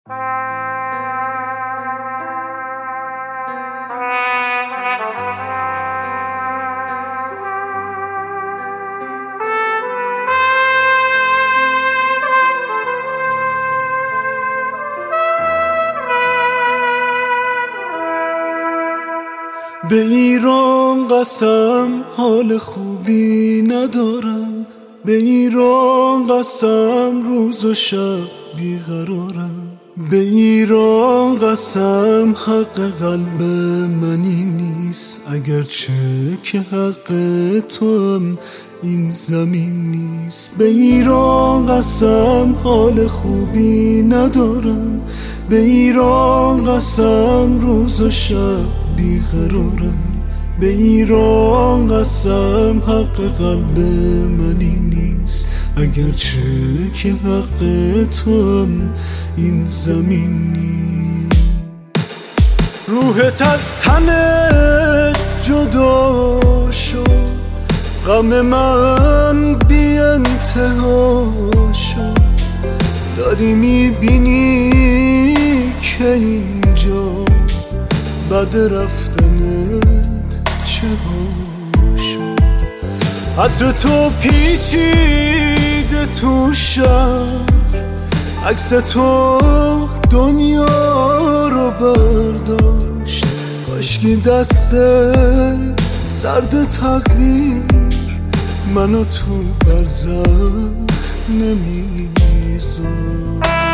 به ایران قسم حال خوبی ندارم، به ایران قسم روز و شب بیقرارم، به ایران قسم حق قلب منی نیست، اگرچه که حق تو هم این زمین نیست. به ایران قسم حال خوبی ندارم، به ایران قسم روز و شب بیقرارم، به ایران قسم حق قلب منی نیست، اگرچه که حق تو هم این زمین نیست. روحت از تنت جدا شد، غم من بی انتها شد، داری میبینی که اینجا بعد رفتنت چه شد. عطر تو پیچیده تو شهر، عکس تو دنیا رو برداشت، کاشکی دست سرد تقدیر منو تو برزخ نمیذاشت.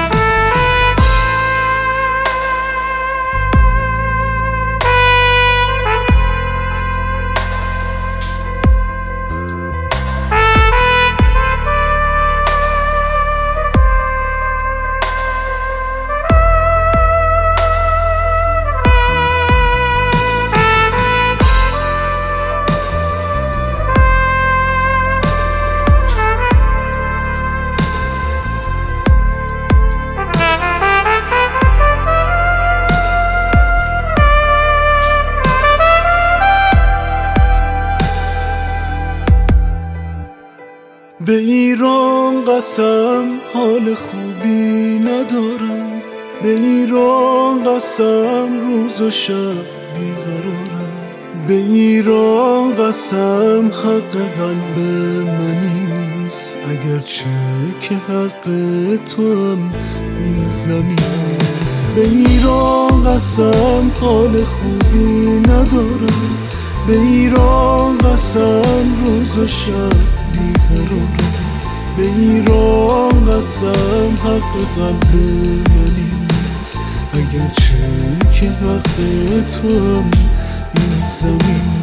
به ایران قسم حال خوبی ندارم، به ایران قسم روز و شب بیقرارم، به ایران قسم حق قلب منی نیست، اگرچه که حق تو هم این زمین نیست. به ایران قسم حال خوبی ندارم، به ایران قسم روز و شب بیقرارم، به ایران قسم حق قلب منی نیست، اگرچه که حق تو هم این زمین